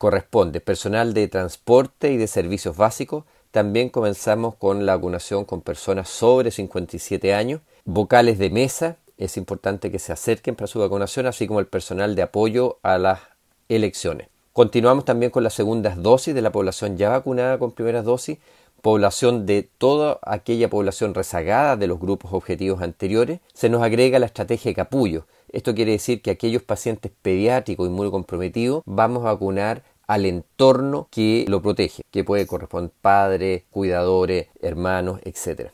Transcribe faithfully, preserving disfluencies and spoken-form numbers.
corresponde personal de transporte y de servicios básicos. También comenzamos con la vacunación con personas sobre cincuenta y siete años, vocales de mesa, es importante que se acerquen para su vacunación, así como el personal de apoyo a las elecciones. Continuamos también con las segundas dosis de la población ya vacunada con primeras dosis, población de toda aquella población rezagada de los grupos objetivos anteriores. Se nos agrega la estrategia de capullo. Esto quiere decir que aquellos pacientes pediátricos inmunocomprometidos vamos a vacunar al entorno que lo protege, que puede corresponder padres, cuidadores, hermanos, etcétera.